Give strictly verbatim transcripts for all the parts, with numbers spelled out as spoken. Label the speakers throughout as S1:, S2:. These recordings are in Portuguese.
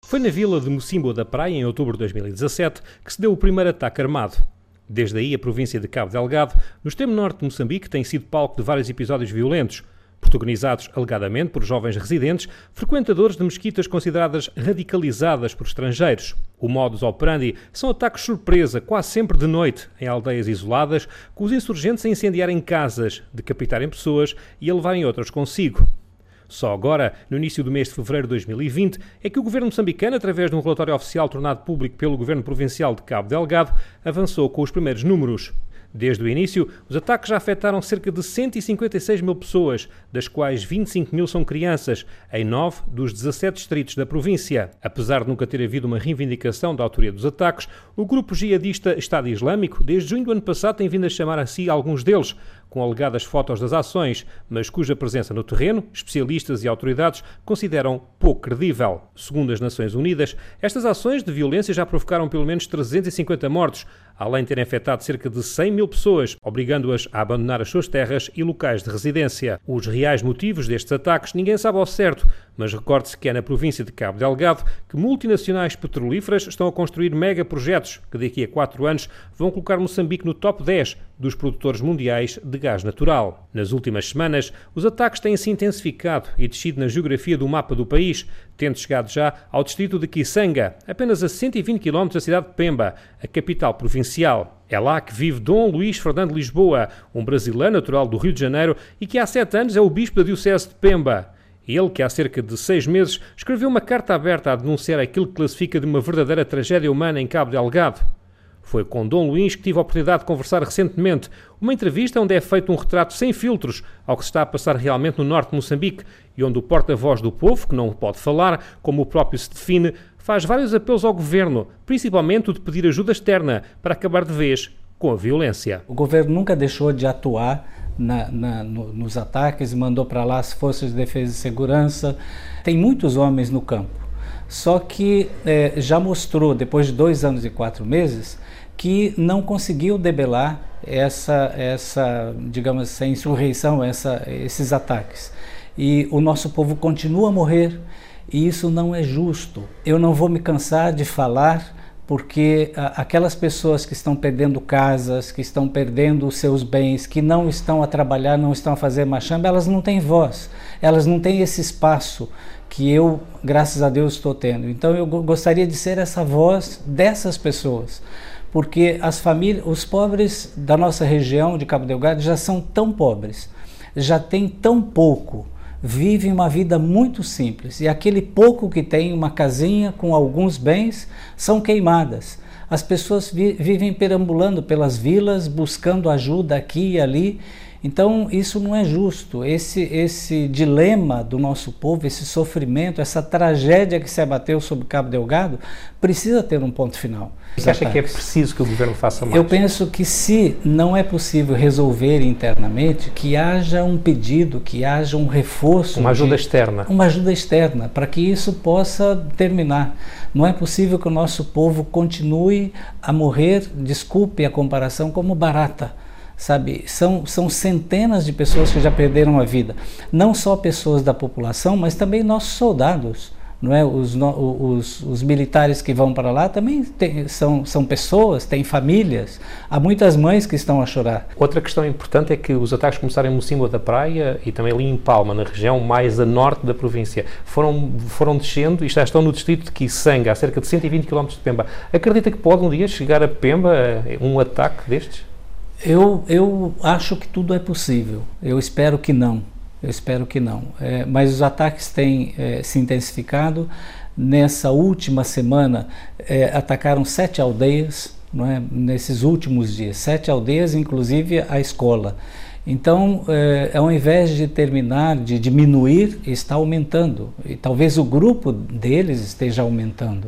S1: Foi na vila de Mocimboa da Praia, em outubro de dois mil e dezassete, que se deu o primeiro ataque armado. Desde aí, a província de Cabo Delgado, no extremo norte de Moçambique, tem sido palco de vários episódios violentos, protagonizados alegadamente por jovens residentes, frequentadores de mesquitas consideradas radicalizadas por estrangeiros. O modus operandi são ataques surpresa, quase sempre de noite, em aldeias isoladas, com os insurgentes a incendiarem casas, decapitarem pessoas e a levarem outras consigo. Só agora, no início do mês de fevereiro de dois mil e vinte, é que o governo moçambicano, através de um relatório oficial tornado público pelo governo provincial de Cabo Delgado, avançou com os primeiros números. Desde o início, os ataques já afetaram cerca de cento e cinquenta e seis mil pessoas, das quais vinte e cinco mil são crianças, em nove dos dezassete distritos da província. Apesar de nunca ter havido uma reivindicação da autoria dos ataques, o grupo jihadista Estado Islâmico, desde junho do ano passado, tem vindo a chamar a si alguns deles, com alegadas fotos das ações, mas cuja presença no terreno, especialistas e autoridades consideram pouco credível. Segundo as Nações Unidas, estas ações de violência já provocaram pelo menos trezentos e cinquenta mortos, além de terem afetado cerca de cem mil pessoas, obrigando-as a abandonar as suas terras e locais de residência. Os reais motivos destes ataques ninguém sabe ao certo, mas recorde-se que é na província de Cabo Delgado que multinacionais petrolíferas estão a construir megaprojetos que daqui a quatro anos vão colocar Moçambique no top dez dos produtores mundiais de gás natural. Nas últimas semanas, os ataques têm-se intensificado e descido na geografia do mapa do país, tendo chegado já ao distrito de Kisanga, apenas a cento e vinte quilómetros da cidade de Pemba, a capital provincial. É lá que vive Dom Luís Fernando Lisboa, um brasileiro natural do Rio de Janeiro e que há sete anos é o bispo da diocese de Pemba. Ele, que há cerca de seis meses, escreveu uma carta aberta a denunciar aquilo que classifica de uma verdadeira tragédia humana em Cabo Delgado. Foi com Dom Luís que tive a oportunidade de conversar recentemente, uma entrevista onde é feito um retrato sem filtros ao que se está a passar realmente no norte de Moçambique e onde o porta-voz do povo, que não pode falar, como o próprio se define, faz vários apelos ao governo, principalmente o de pedir ajuda externa para acabar de vez com a violência.
S2: O governo nunca deixou de atuar na, na, no, nos ataques, mandou para lá as forças de defesa e segurança. Tem muitos homens no campo, só que é, já mostrou, depois de dois anos e quatro meses, que não conseguiu debelar essa, essa, digamos, essa insurreição, essa, esses ataques. E o nosso povo continua a morrer, e isso não é justo. Eu não vou me cansar de falar, porque a, aquelas pessoas que estão perdendo casas, que estão perdendo os seus bens, que não estão a trabalhar, não estão a fazer machamba, elas não têm voz, elas não têm esse espaço que eu, graças a Deus, estou tendo. Então eu gostaria de ser essa voz dessas pessoas, porque as famílias, os pobres da nossa região de Cabo Delgado já são tão pobres, já têm tão pouco, vivem uma vida muito simples, e aquele pouco que tem, uma casinha com alguns bens, são queimadas. As pessoas vi, vivem perambulando pelas vilas, buscando ajuda aqui e ali. Então isso não é justo. Esse, esse dilema do nosso povo, esse sofrimento, essa tragédia que se abateu sobre Cabo Delgado, precisa ter um ponto final.
S1: Você acha que é preciso que o governo faça mais?
S2: Eu penso que, se não é possível resolver internamente, que haja um pedido, que haja um reforço.
S1: Uma ajuda
S2: de,
S1: externa.
S2: Uma ajuda externa, para que isso possa terminar. Não é possível que o nosso povo continue a morrer, desculpe a comparação, como barata. Sabe, são, são centenas de pessoas que já perderam a vida. Não só pessoas da população, mas também nossos soldados. Não é? os, os, os militares que vão para lá também tem, são, são pessoas, têm famílias. Há muitas mães que estão a chorar.
S1: Outra questão importante é que os ataques começaram em Mocimboa da Praia e também ali em Palma, na região mais a norte da província. Foram, foram descendo e já estão no distrito de Kisanga, a cerca de cento e vinte quilómetros de Pemba. Acredita que pode um dia chegar a Pemba um ataque destes?
S2: Eu, eu acho que tudo é possível. Eu espero que não. Eu espero que não. É, mas os ataques têm é, se intensificado. Nessa última semana, é, atacaram sete aldeias, não é? Nesses últimos dias. Sete aldeias, inclusive a escola. Então, é, ao invés de terminar, de diminuir, está aumentando. E talvez o grupo deles esteja aumentando.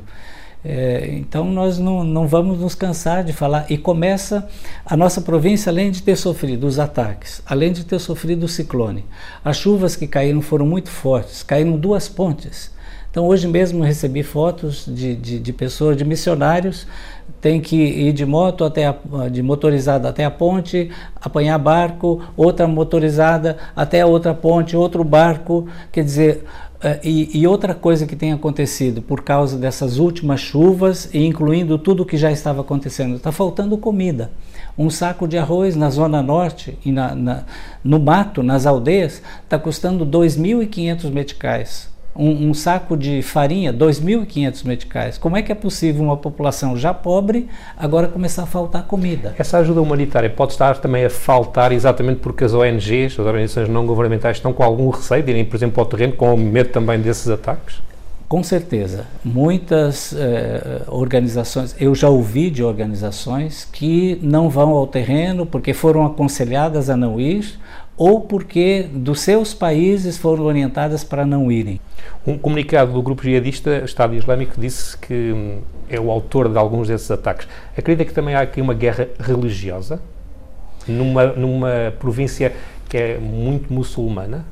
S2: É, então nós não, não vamos nos cansar de falar. E começa a nossa província, além de ter sofrido os ataques, além de ter sofrido o ciclone, as chuvas que caíram foram muito fortes, caíram duas pontes. Então hoje mesmo recebi fotos de, de, de pessoas, de missionários, tem que ir de moto até a, de motorizada até a ponte, apanhar barco, outra motorizada até a outra ponte, outro barco. Quer dizer, E, e outra coisa que tem acontecido por causa dessas últimas chuvas, e incluindo tudo o que já estava acontecendo, está faltando comida. Um saco de arroz na Zona Norte e na, na, no mato, nas aldeias, está custando dois mil e quinhentos meticais. Um, um saco de farinha, dois mil e quinhentos meticais. Como é que é possível uma população já pobre agora começar a faltar comida?
S1: Essa ajuda humanitária pode estar também a faltar exatamente porque as O N Gs, as organizações não governamentais, estão com algum receio de irem, por exemplo, ao terreno, com medo também desses ataques?
S2: Com certeza. Muitas eh, organizações, eu já ouvi de organizações que não vão ao terreno porque foram aconselhadas a não ir, ou porque dos seus países foram orientadas para não irem.
S1: Um comunicado do grupo jihadista Estado Islâmico disse que hum, é o autor de alguns desses ataques. Acredita que também há aqui uma guerra religiosa numa, numa província que é muito muçulmana?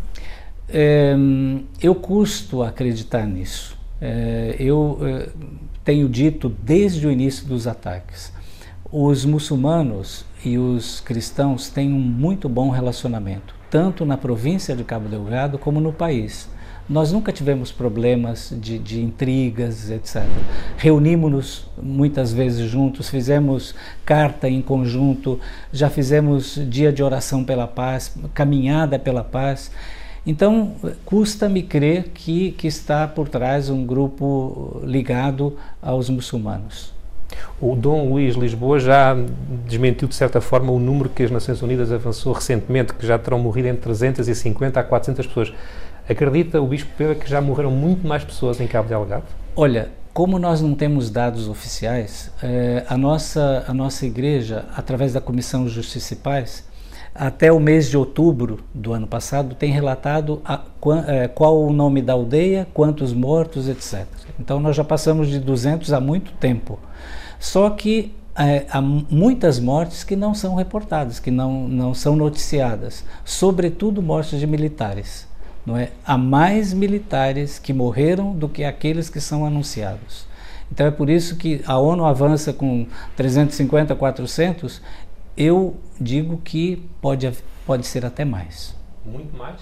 S2: Um, eu custo acreditar nisso. Uh, eu uh, tenho dito desde o início dos ataques, os muçulmanos e os cristãos têm um muito bom relacionamento, tanto na província de Cabo Delgado como no país. Nós nunca tivemos problemas de, de intrigas, etcétera. Reunimos-nos muitas vezes juntos, fizemos carta em conjunto, já fizemos dia de oração pela paz, caminhada pela paz. Então, custa-me crer que, que está por trás um grupo ligado aos muçulmanos.
S1: O Dom Luís Lisboa já desmentiu, de certa forma, o número que as Nações Unidas avançou recentemente, que já terão morrido entre trezentas e cinquenta a quatrocentas pessoas. Acredita o Bispo Pedro que já morreram muito mais pessoas em Cabo Delgado?
S2: Olha, como nós não temos dados oficiais, eh, a, nossa, a nossa igreja, através da Comissão de Justiça e Paz, até o mês de outubro do ano passado, tem relatado a, a, qual o nome da aldeia, quantos mortos, etcétera. Então nós já passamos de duzentos há muito tempo. Só que é, há muitas mortes que não são reportadas, que não, não são noticiadas, sobretudo mortes de militares. Não é? Há mais militares que morreram do que aqueles que são anunciados. Então é por isso que a ONU avança com trezentos e cinquenta, quatrocentos, eu digo que pode, pode ser até mais.
S1: Muito mais?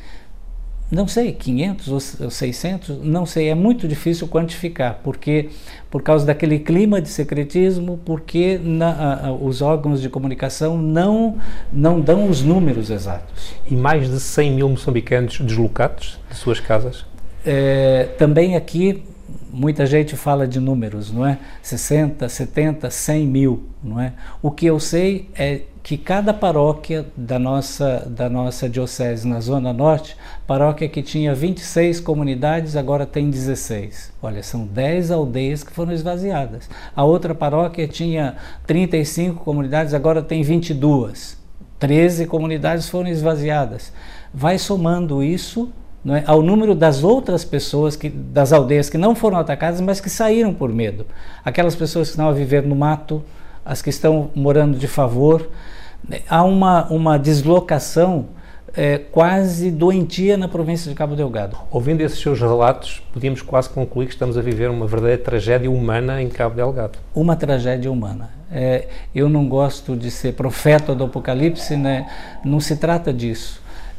S2: Não sei, quinhentos ou seiscentos, não sei, é muito difícil quantificar, porque por causa daquele clima de secretismo, porque na, a, a, os órgãos de comunicação não, não dão os números exatos.
S1: E mais de cem mil moçambicanos deslocados de suas casas?
S2: É, também aqui muita gente fala de números, não é? sessenta, setenta, cem mil, não é? O que eu sei é que cada paróquia da nossa, da nossa diocese na Zona Norte, paróquia que tinha vinte e seis comunidades, agora tem dezesseis. Olha, são dez aldeias que foram esvaziadas. A outra paróquia tinha trinta e cinco comunidades, agora tem vinte e duas. treze comunidades foram esvaziadas. Vai somando isso, não é, ao número das outras pessoas, que, das aldeias que não foram atacadas, mas que saíram por medo. Aquelas pessoas que estão a viver no mato, as que estão morando de favor. Há uma, uma deslocação é, quase doentia na província de Cabo Delgado.
S1: Ouvindo esses seus relatos, podíamos quase concluir que estamos a viver uma verdadeira tragédia humana em Cabo Delgado.
S2: Uma tragédia humana. É, eu não gosto de ser profeta do Apocalipse, né? Não se trata disso.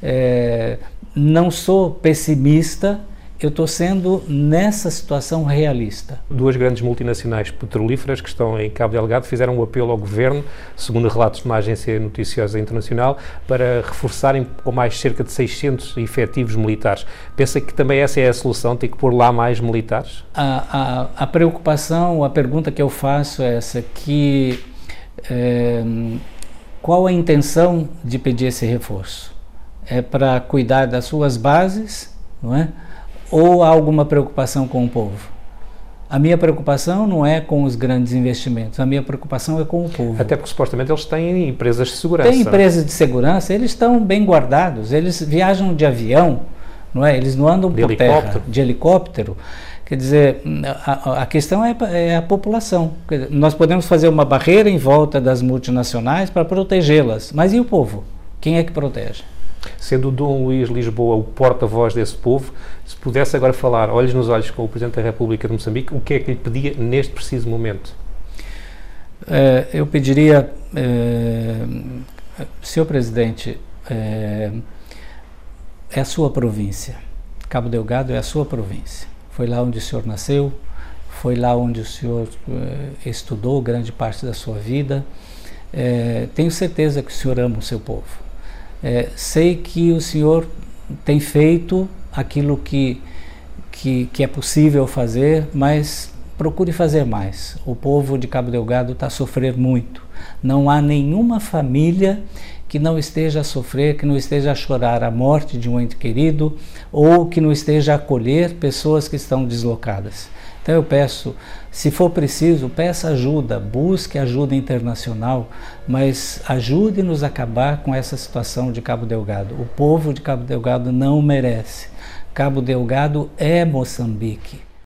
S2: É, não sou pessimista, eu estou sendo, nessa situação, realista.
S1: Duas grandes multinacionais petrolíferas que estão em Cabo Delgado fizeram um apelo ao governo, segundo relatos de uma agência noticiosa internacional, para reforçarem com mais cerca de seiscentos efetivos militares. Pensa que também essa é a solução, tem que pôr lá mais militares?
S2: A, a, a preocupação, a pergunta que eu faço é essa, que é, qual a intenção de pedir esse reforço? É para cuidar das suas bases, não é? Ou há alguma preocupação com o povo? A minha preocupação não é com os grandes investimentos, a minha preocupação é com o povo.
S1: Até porque supostamente eles têm empresas de segurança.
S2: Tem empresas de segurança, eles estão bem guardados, eles viajam de avião, não é? Eles não andam
S1: de
S2: por
S1: helicóptero.
S2: terra, de helicóptero. Quer dizer, a, a questão é, é a população. Dizer, nós podemos fazer uma barreira em volta das multinacionais para protegê-las, mas e o povo? Quem é que protege?
S1: Sendo o Dom Luís Lisboa o porta-voz desse povo, se pudesse agora falar olhos nos olhos com o Presidente da República de Moçambique, o que é que lhe pedia neste preciso momento?
S2: É, eu pediria, é, senhor Presidente, é, é a sua província. Cabo Delgado é a sua província. Foi lá onde o senhor nasceu, foi lá onde o senhor eh, estudou grande parte da sua vida. Eh, tenho certeza que o senhor ama o seu povo. Eh, sei que o senhor tem feito aquilo que, que, que é possível fazer, mas procure fazer mais. O povo de Cabo Delgado está a sofrer muito. Não há nenhuma família que não esteja a sofrer, que não esteja a chorar a morte de um ente querido, ou que não esteja a acolher pessoas que estão deslocadas. Então eu peço, se for preciso, peça ajuda, busque ajuda internacional, mas ajude-nos a acabar com essa situação de Cabo Delgado. O povo de Cabo Delgado não merece. Cabo Delgado é Moçambique.